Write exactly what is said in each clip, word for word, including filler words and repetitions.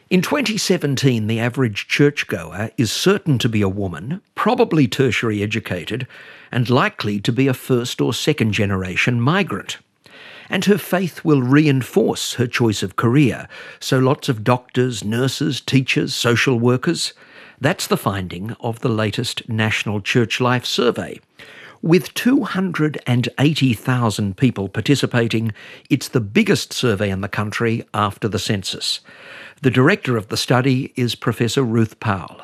In twenty seventeen, the average churchgoer is certain to be a woman, probably tertiary educated, and likely to be a first or second generation migrant. And her faith will reinforce her choice of career, so lots of doctors, nurses, teachers, social workers. That's the finding of the latest National Church Life Survey. With two hundred eighty thousand people participating, it's the biggest survey in the country after the census. The director of the study is Professor Ruth Powell.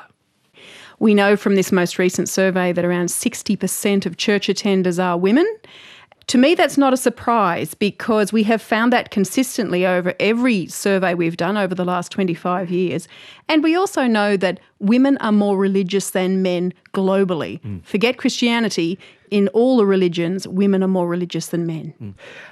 We know from this most recent survey that around sixty percent of church attenders are women. To me, that's not a surprise because we have found that consistently over every survey we've done over the last twenty-five years. And we also know that women are more religious than men globally. Mm. Forget Christianity. In all the religions, women are more religious than men. Mm.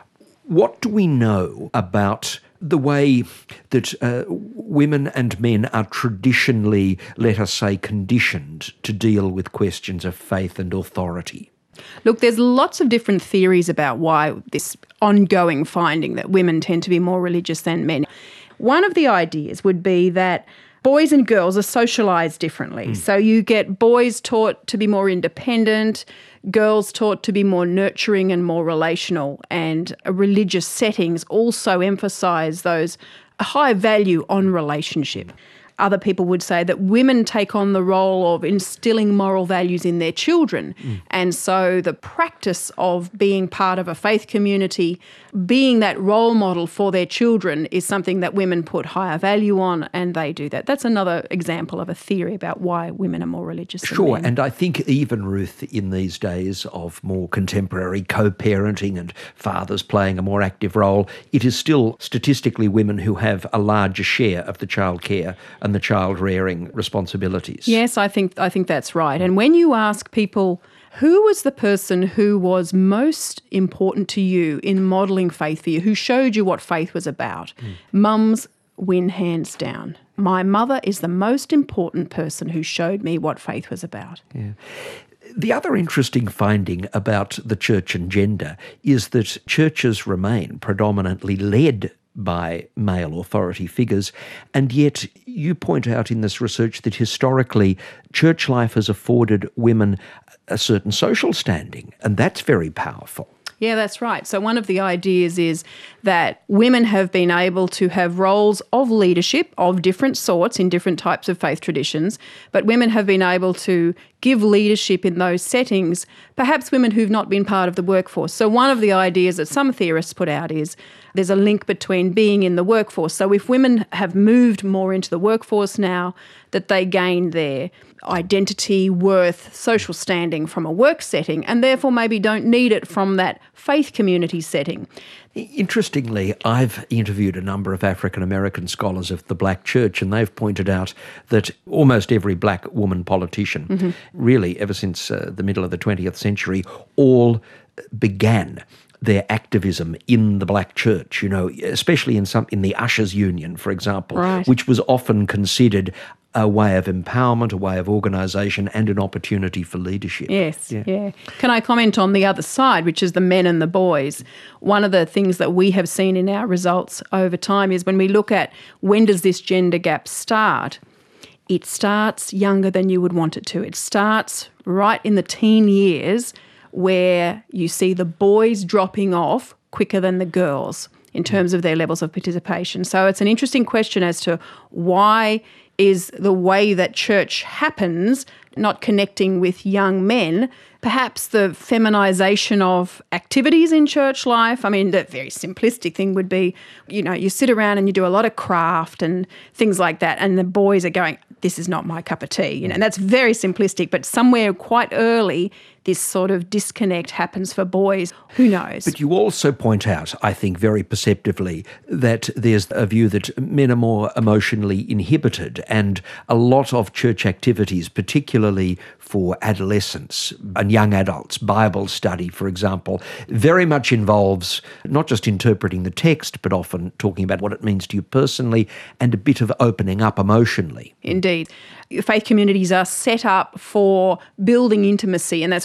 What do we know about the way that uh, women and men are traditionally, let us say, conditioned to deal with questions of faith and authority? Look, there's lots of different theories about why this ongoing finding that women tend to be more religious than men. One of the ideas would be that boys and girls are socialised differently. Mm. So you get boys taught to be more independent, girls taught to be more nurturing and more relational, and religious settings also emphasise those high value on relationship. Other people would say that women take on the role of instilling moral values in their children. Mm. And so the practice of being part of a faith community, being that role model for their children is something that women put higher value on, and they do that. That's another example of a theory about why women are more religious than Sure, men. And I think even, Ruth, in these days of more contemporary co-parenting and fathers playing a more active role, it is still statistically women who have a larger share of the childcare and the child rearing responsibilities. Yes, I think I think that's right. And when you ask people, who was the person who was most important to you in modelling faith for you, who showed you what faith was about? Mm. Mums win hands down. My mother is the most important person who showed me what faith was about. Yeah. The other interesting finding about the church and gender is that churches remain predominantly led by male authority figures, and yet you point out in this research that historically church life has afforded women a certain social standing, and that's very powerful. Yeah, that's right. So one of the ideas is that women have been able to have roles of leadership of different sorts in different types of faith traditions, but women have been able to give leadership in those settings, perhaps women who've not been part of the workforce. So one of the ideas that some theorists put out is there's a link between being in the workforce. So if women have moved more into the workforce now, that they gain their identity, worth, social standing from a work setting, and therefore maybe don't need it from that faith community setting. Interestingly, I've interviewed a number of African American scholars of the black church, and they've pointed out that almost every black woman politician, mm-hmm. really ever since uh, the middle of the twentieth century, all began their activism in the black church, you know, especially in some in the Ushers Union, for example, right. which was often considered a way of empowerment, a way of organisation, and an opportunity for leadership. Yes, yeah. yeah. Can I comment on the other side, which is the men and the boys? One of the things that we have seen in our results over time is when we look at when does this gender gap start, it starts younger than you would want it to. It starts right in the teen years where you see the boys dropping off quicker than the girls in terms of their levels of participation. So it's an interesting question as to why is the way that church happens not connecting with young men. Perhaps the feminisation of activities in church life. I mean, the very simplistic thing would be, you know, you sit around and you do a lot of craft and things like that, and the boys are going, this is not my cup of tea. You know, and that's very simplistic, but somewhere quite early this sort of disconnect happens for boys. Who knows? But you also point out, I think very perceptively, that there's a view that men are more emotionally inhibited, and a lot of church activities, particularly for adolescents and young adults, Bible study, for example, very much involves not just interpreting the text, but often talking about what it means to you personally and a bit of opening up emotionally. Indeed. Faith communities are set up for building intimacy, and that's where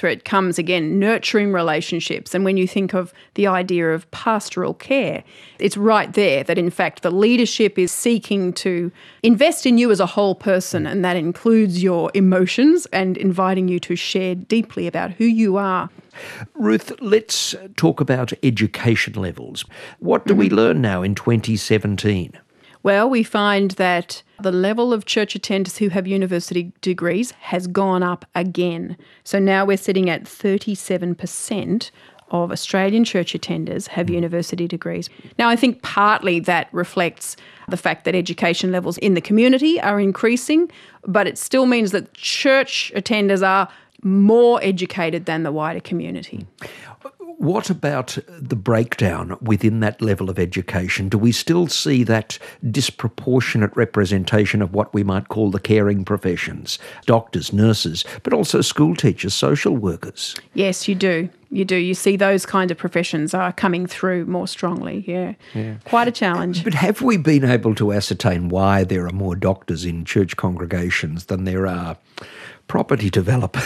it comes again, nurturing relationships. And when you think of the idea of pastoral care, it's right there that in fact the leadership is seeking to invest in you as a whole person, and that includes your emotions and inviting you to share deeply about who you are. Ruth, let's talk about education levels. What do mm-hmm. we learn now in twenty seventeen? Well, we find that the level of church attenders who have university degrees has gone up again. So now we're sitting at thirty-seven percent of Australian church attenders have university degrees. Now, I think partly that reflects the fact that education levels in the community are increasing, but it still means that church attenders are more educated than the wider community. What about the breakdown within that level of education? Do we still see that disproportionate representation of what we might call the caring professions, doctors, nurses, but also school teachers, social workers? Yes, you do. You do. You see those kind of professions are coming through more strongly, yeah. yeah. Quite a challenge. But have we been able to ascertain why there are more doctors in church congregations than there are property developers,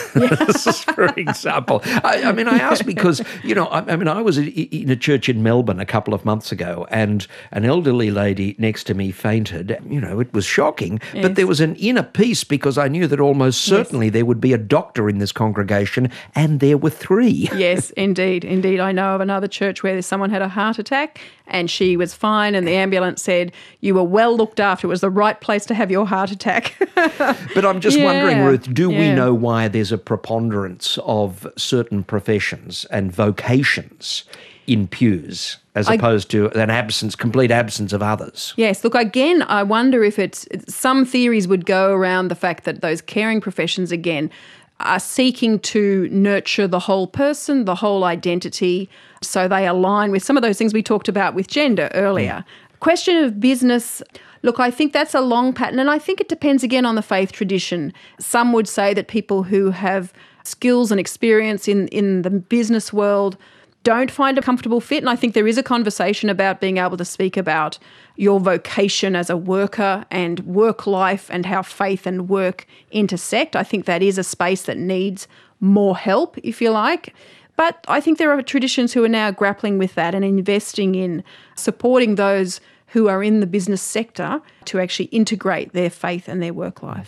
for example? I, I mean, I ask because, you know, I, I mean, I was in a church in Melbourne a couple of months ago and an elderly lady next to me fainted. You know, it was shocking, yes. but there was an inner peace because I knew that almost certainly yes. there would be a doctor in this congregation, and there were three. Yes, indeed. Indeed. I know of another church where someone had a heart attack and she was fine, and the ambulance said, you were well looked after. It was the right place to have your heart attack. But I'm just yeah. wondering, Ruth, do yeah. we know why there's a preponderance of certain professions and vocations in pews as I, opposed to an absence, complete absence of others? Yes. Look, again, I wonder if it's, some theories would go around the fact that those caring professions, again, are seeking to nurture the whole person, the whole identity, so they align with some of those things we talked about with gender earlier. Mm. Question of business, look, I think that's a long pattern, and I think it depends again on the faith tradition. Some would say that people who have skills and experience in, in the business world don't find a comfortable fit, and I think there is a conversation about being able to speak about your vocation as a worker and work life and how faith and work intersect. I think that is a space that needs more help, if you like. But I think there are traditions who are now grappling with that and investing in supporting those who are in the business sector to actually integrate their faith and their work life.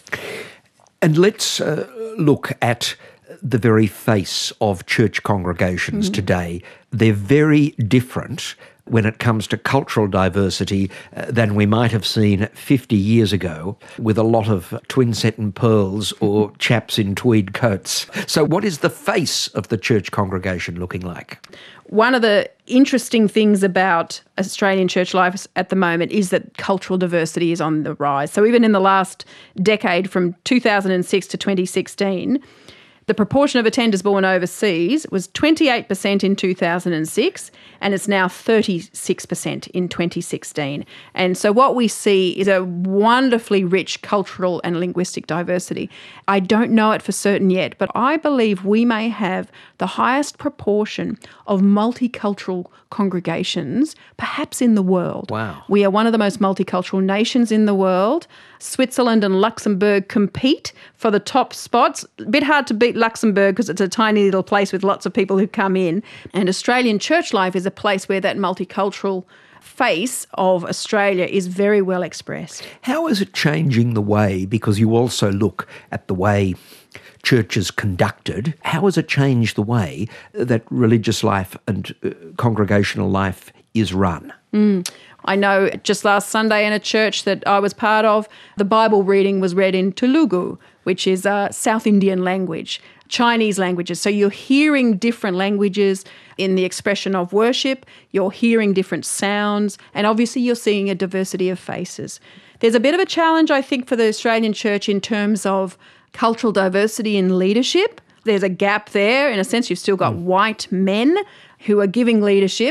And let's uh, look at the very face of church congregations mm-hmm. today. They're very different when it comes to cultural diversity uh, than we might have seen fifty years ago with a lot of twin-set and pearls or chaps in tweed coats. So what is the face of the church congregation looking like? One of the interesting things about Australian church life at the moment is that cultural diversity is on the rise. So even in the last decade, from two thousand six to twenty sixteen, the proportion of attenders born overseas was twenty-eight percent in two thousand six, and it's now thirty-six percent in twenty sixteen. And so what we see is a wonderfully rich cultural and linguistic diversity. I don't know it for certain yet, but I believe we may have the highest proportion of multicultural congregations perhaps in the world. Wow. We are one of the most multicultural nations in the world. Switzerland and Luxembourg compete for the top spots. A bit hard to beat Luxembourg because it's a tiny little place with lots of people who come in. And Australian church life is a place where that multicultural face of Australia is very well expressed. How is it changing the way, because you also look at the way churches conducted, how has it changed the way that religious life and uh, congregational life is run? Mm. I know just last Sunday in a church that I was part of, the Bible reading was read in Telugu, which is a South Indian language, Chinese languages. So you're hearing different languages in the expression of worship, you're hearing different sounds, and obviously you're seeing a diversity of faces. There's a bit of a challenge, I think, for the Australian church in terms of cultural diversity in leadership. There's a gap there. In a sense, you've still got mm. white men who are giving leadership.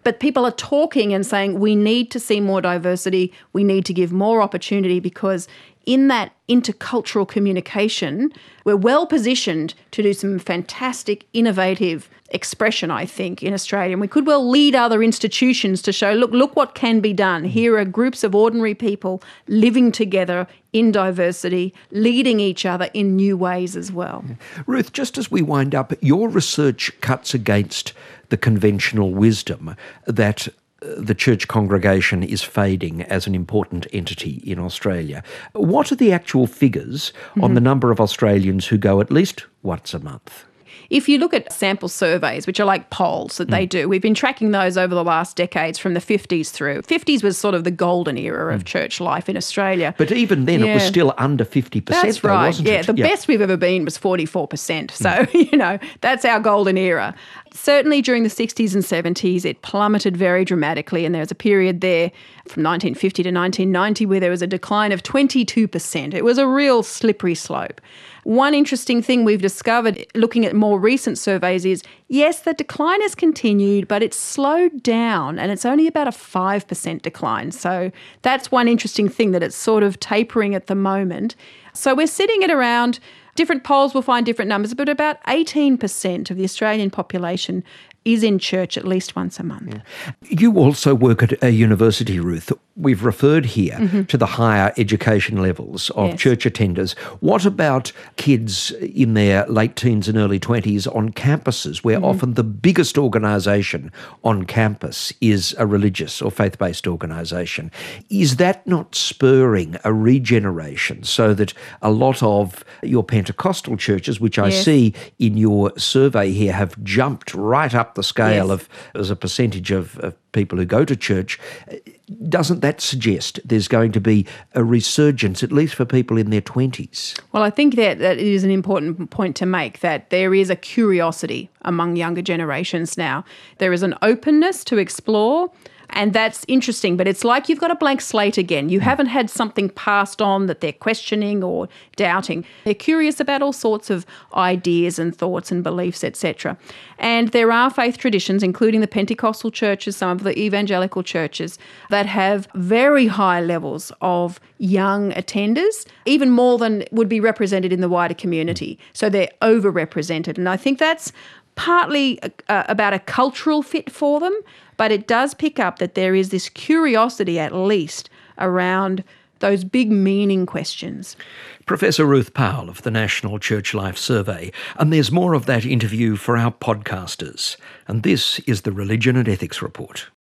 But people are talking and saying we need to see more diversity, we need to give more opportunity, because in that intercultural communication, we're well positioned to do some fantastic, innovative expression, I think, in Australia. And we could well lead other institutions to show, look, look what can be done. Here are groups of ordinary people living together in diversity, leading each other in new ways as well. Ruth, just as we wind up, your research cuts against the conventional wisdom that the church congregation is fading as an important entity in Australia. What are the actual figures mm-hmm. on the number of Australians who go at least once a month? If you look at sample surveys, which are like polls that mm. they do, we've been tracking those over the last decades from the fifties through. fifties was sort of the golden era of mm. church life in Australia. But even then yeah. it was still under fifty percent. That's though, right. wasn't yeah, it? the yeah. best we've ever been was forty-four percent. So, mm. you know, that's our golden era. Certainly during the sixties and seventies, it plummeted very dramatically, and there was a period there from nineteen fifty to nineteen ninety where there was a decline of twenty-two percent. It was a real slippery slope. One interesting thing we've discovered looking at more recent surveys is, yes, the decline has continued, but it's slowed down, and it's only about a five percent decline. So that's one interesting thing, that it's sort of tapering at the moment. So we're sitting at around, different polls will find different numbers, but about eighteen percent of the Australian population is in church at least once a month. Yeah. You also work at a university, Ruth. We've referred here mm-hmm. to the higher education levels of yes. church attenders. What about kids in their late teens and early twenties on campuses, where mm-hmm. often the biggest organisation on campus is a religious or faith-based organisation? Is that not spurring a regeneration so that a lot of your Pentecostal churches, which I yes. see in your survey here, have jumped right up the scale yes. of as a percentage of, of people who go to church? Doesn't that suggest there's going to be a resurgence, at least for people in their twenties? Well, I think that that is an important point to make, that there is a curiosity among younger generations now. There is an openness to explore, and that's interesting, but it's like you've got a blank slate again. You haven't had something passed on that they're questioning or doubting. They're curious about all sorts of ideas and thoughts and beliefs, et cetera. And there are faith traditions, including the Pentecostal churches, some of the evangelical churches, that have very high levels of young attenders, even more than would be represented in the wider community. So they're overrepresented. And I think that's partly uh, about a cultural fit for them, but it does pick up that there is this curiosity, at least, around those big meaning questions. Professor Ruth Powell of the National Church Life Survey. And there's more of that interview for our podcasters. And this is the Religion and Ethics Report.